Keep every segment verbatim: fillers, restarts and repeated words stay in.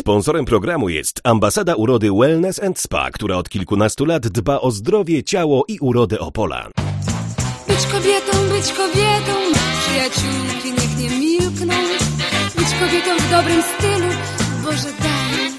Sponsorem programu jest Ambasada Urody Wellness and Spa, która od kilkunastu lat dba o zdrowie, ciało i urodę Opola. Być kobietą, być kobietą, przyjaciółki niech nie milkną. Być kobietą w dobrym stylu, Boże daj.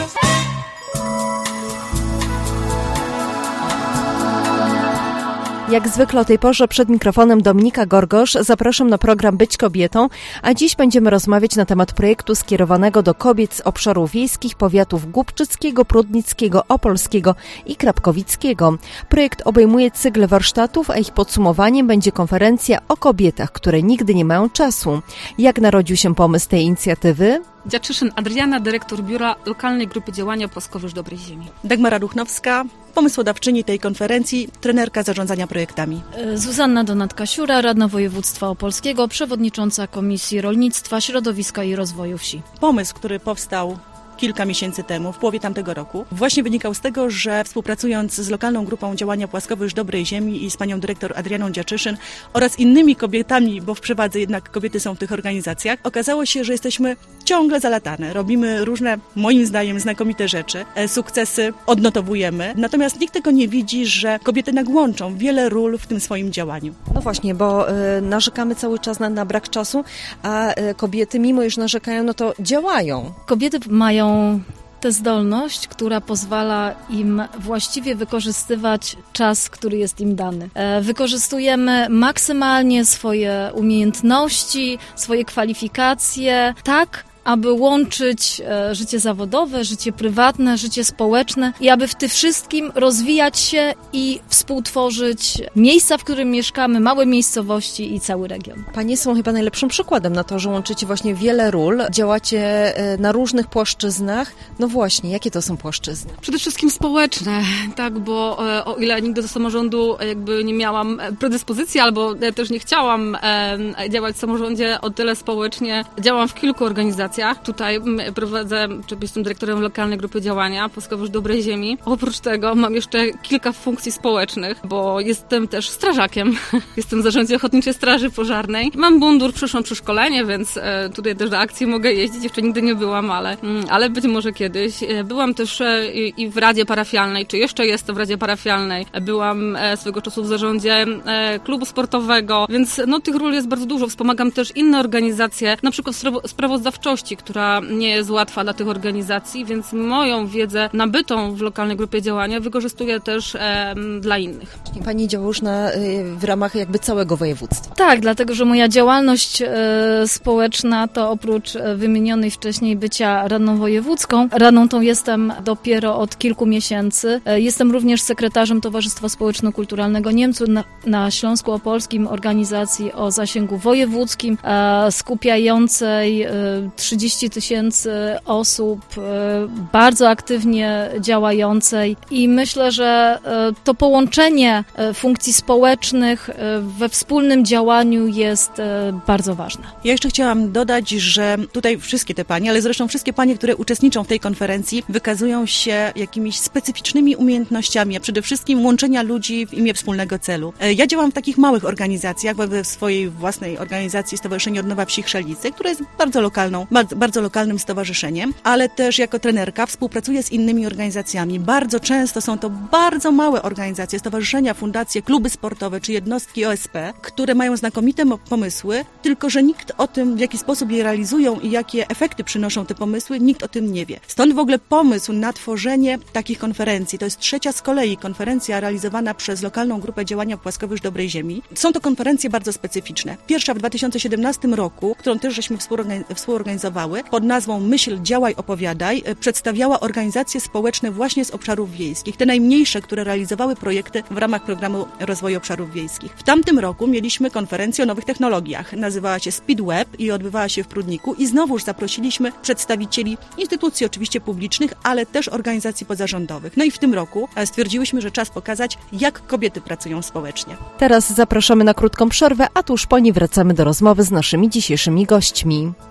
Jak zwykle o tej porze przed mikrofonem Dominika Gorgosz zapraszam na program Być Kobietą, a dziś będziemy rozmawiać na temat projektu skierowanego do kobiet z obszarów wiejskich powiatów głubczyckiego, prudnickiego, opolskiego i krapkowickiego. Projekt obejmuje cykl warsztatów, a ich podsumowaniem będzie konferencja o kobietach, które nigdy nie mają czasu. Jak narodził się pomysł tej inicjatywy? Dziaczyszyn Adriana, dyrektor biura Lokalnej Grupy Działania Płaskowyż Dobrej Ziemi. Dagmara Ruchnowska, pomysłodawczyni tej konferencji, trenerka zarządzania projektami. Zuzanna Donatka-Siura, radna województwa opolskiego, przewodnicząca Komisji Rolnictwa, Środowiska i Rozwoju Wsi. Pomysł, który powstał kilka miesięcy temu, w połowie tamtego roku, właśnie wynikał z tego, że współpracując z Lokalną Grupą Działania Płaskowyż Dobrej Ziemi i z panią dyrektor Adrianą Dziaczyszyn oraz innymi kobietami, bo w przewadze jednak kobiety są w tych organizacjach, okazało się, że jesteśmy ciągle zalatane. Robimy różne, moim zdaniem, znakomite rzeczy. Sukcesy odnotowujemy. Natomiast nikt tego nie widzi, że kobiety jednak łączą wiele ról w tym swoim działaniu. No właśnie, bo y, narzekamy cały czas na, na brak czasu, a y, kobiety, mimo iż narzekają, no to działają. Kobiety mają tę zdolność, która pozwala im właściwie wykorzystywać czas, który jest im dany. E, wykorzystujemy maksymalnie swoje umiejętności, swoje kwalifikacje, tak, aby łączyć e, życie zawodowe, życie prywatne, życie społeczne i aby w tym wszystkim rozwijać się i współtworzyć miejsca, w którym mieszkamy, małe miejscowości i cały region. Panie są chyba najlepszym przykładem na to, że łączycie właśnie wiele ról, działacie e, na różnych płaszczyznach. No właśnie, jakie to są płaszczyzny? Przede wszystkim społeczne, tak, bo e, o ile nigdy do samorządu jakby nie miałam predyspozycji albo e, też nie chciałam e, działać w samorządzie, o tyle społecznie działam w kilku organizacjach. Tutaj prowadzę, czy jestem dyrektorem Lokalnej Grupy Działania Płaskowyż Dobrej Ziemi. Oprócz tego mam jeszcze kilka funkcji społecznych, bo jestem też strażakiem. Jestem w Zarządzie Ochotniczej Straży Pożarnej. Mam mundur, przyszłam przeszkolenie, więc tutaj też do akcji mogę jeździć. Jeszcze nigdy nie byłam, ale, ale być może kiedyś. Byłam też i w Radzie Parafialnej, czy jeszcze jestem w Radzie Parafialnej. Byłam swego czasu w zarządzie klubu sportowego, więc no, tych ról jest bardzo dużo. Wspomagam też inne organizacje, na przykład sprawozdawczości, która nie jest łatwa dla tych organizacji, więc moją wiedzę nabytą w Lokalnej Grupie Działania wykorzystuję też e, dla innych. Pani działa już na, w ramach jakby całego województwa. Tak, dlatego, że moja działalność e, społeczna to oprócz e, wymienionej wcześniej bycia radną wojewódzką, radną tą jestem dopiero od kilku miesięcy. E, jestem również sekretarzem Towarzystwa Społeczno-Kulturalnego Niemców na, na Śląsku Opolskim, organizacji o zasięgu wojewódzkim, e, skupiającej e, trzydzieści tysięcy osób, bardzo aktywnie działającej i myślę, że to połączenie funkcji społecznych we wspólnym działaniu jest bardzo ważne. Ja jeszcze chciałam dodać, że tutaj wszystkie te panie, ale zresztą wszystkie panie, które uczestniczą w tej konferencji, wykazują się jakimiś specyficznymi umiejętnościami, a przede wszystkim łączenia ludzi w imię wspólnego celu. Ja działam w takich małych organizacjach, we swojej własnej organizacji Stowarzyszenie Odnowa Wsi Chrzelicy, która jest bardzo lokalną, bardzo, bardzo lokalnym stowarzyszeniem, ale też jako trenerka współpracuję z innymi organizacjami. Bardzo często są to bardzo małe organizacje, stowarzyszenia, fundacje, kluby sportowe czy jednostki O S P, które mają znakomite pomysły, tylko że nikt o tym, w jaki sposób je realizują i jakie efekty przynoszą te pomysły, nikt o tym nie wie. Stąd w ogóle pomysł na tworzenie takich konferencji. To jest trzecia z kolei konferencja realizowana przez Lokalną Grupę Działania Płaskowyż Dobrej Ziemi. Są to konferencje bardzo specyficzne. Pierwsza w dwa tysiące siedemnastym roku, którą też żeśmy współorganizowały, pod nazwą Myśl, działaj, opowiadaj, przedstawiała organizacje społeczne właśnie z obszarów wiejskich, te najmniejsze, które realizowały projekty w ramach Programu Rozwoju Obszarów Wiejskich. W tamtym roku mieliśmy konferencję o nowych technologiach. Nazywała się Speedweb i odbywała się w Prudniku i znowuż zaprosiliśmy przedstawicieli instytucji oczywiście publicznych, ale też organizacji pozarządowych. No i w tym roku stwierdziłyśmy, że czas pokazać, jak kobiety pracują społecznie. Teraz zapraszamy na krótką przerwę, a tuż po niej wracamy do rozmowy z naszymi dzisiejszymi gośćmi.